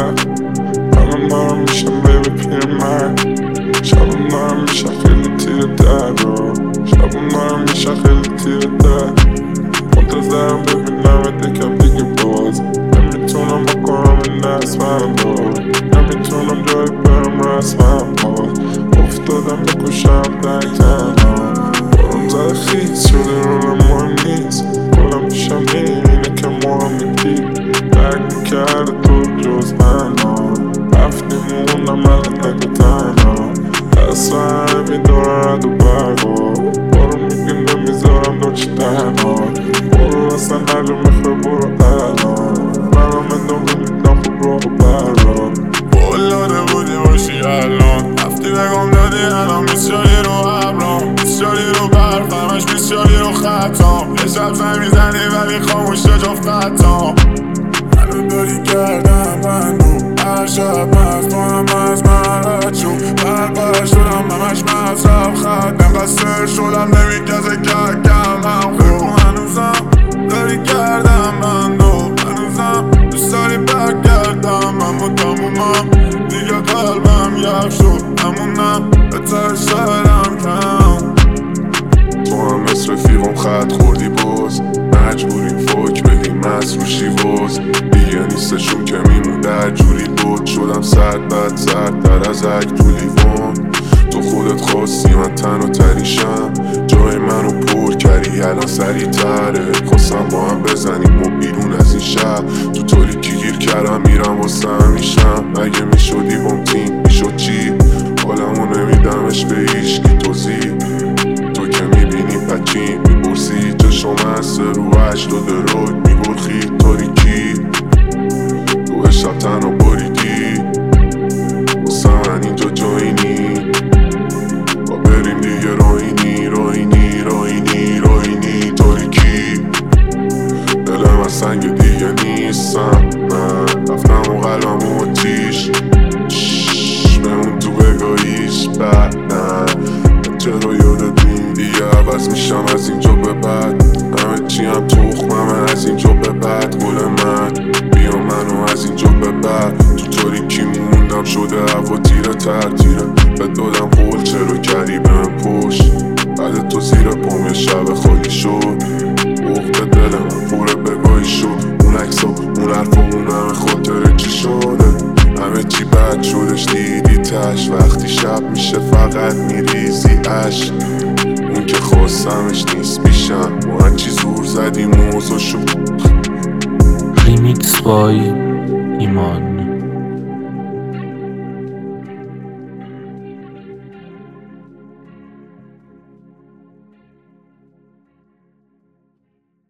منم دارم میشم بیبی پیرمرد. شبم دارم میشم خیلی تیر در رو، شبم دارم میشم خیلی تیر در. منتظرم ببینم یکم دیگه باز. نمیتونم بکنم این دست بردار، نمیتونم جایی برم رسمم باز. افتادم بکشم در تنها، بارم زده خیز شده رولم مهم نیست. کلم پیشم اینه که مهم میدی درک میکرده تو جز منو. رفتیم موندم ملتک و تنها، دست ور میدارم رد و برگو. بارو میگیم نمیذارم دو چی تنها، برو اصلا نجا میخوای برو الان. منم ادامه میدم خوب رو برا. بلاده بودی باشی الان، رفتی بگم دادی الان بیسیاری رو ابرام، بیسیاری رو برف همش بیسیاری رو خطام. یه شب زنگ میزنی ولی خاموش جفت خطام. منو داری کردم بندو، هر شب مستانم از مرد شو. بربر شدم همش مصرف خط، نقصر شدم نمیگزه ککم هم خوب. هنوزم داری کردم بندو، هنوزم دوست داری برگردم. من با تمومم دیگه قلبم یخ شد، همونم بهتر شدم کم. تو هم مثل رفیقم خط خوردی باز، مجبوری فوک بدی مسروشی باز. دیگه نیستشون که میمون در جوری بود. شدم سرد بد سرد در از اک تو لیوان. تو خودت خواستی من تنها تریشم، جای منو پر کردی الان سریع تره. خواستم با هم بزنیم و بیرون از این شهر، تو تاریکی گیر کردم میرم واسه همیشم. اگه میشدی بام تیم میشد چی؟ حالمو نمیدمش به هیچکی توضیح. تو که میبینی پچین میپرسی، چشم هسته رو 80 روی میگرخی تاریکی. تو عشق تنها بریدی واسه من اینجا جایینی. با بریم دیگه راینی راینی راینی راینی تاریکی. دل من سنگ دیگه نیستم، من رفتم و قلبم و آتیش. بمون تو بگاهیش بعدن چرا یادت نیم. دیگه عوض میشم از اینجا به بعد، همه چی هم تخممه از اینجا به بعد. گل من بیا منو از اینجا به بعد. تو تاریکی موندم شده هوا تیره تر تیره. به دادم قول چرا کردی بهم پشت، بعد تو زیر پام یه شب خالی شد. وقت دل من پره بگاهی شد، اون عکس و اون حرفا اون همه خاطره چی شده. همه چی بد شدش دیدی تش، وقتی شب میشه فقط میریزی عشق. اون که خواستمش نیست پیشم، ما هرچی زور زدیم موضوع شد. ریمیکس بای ایمان.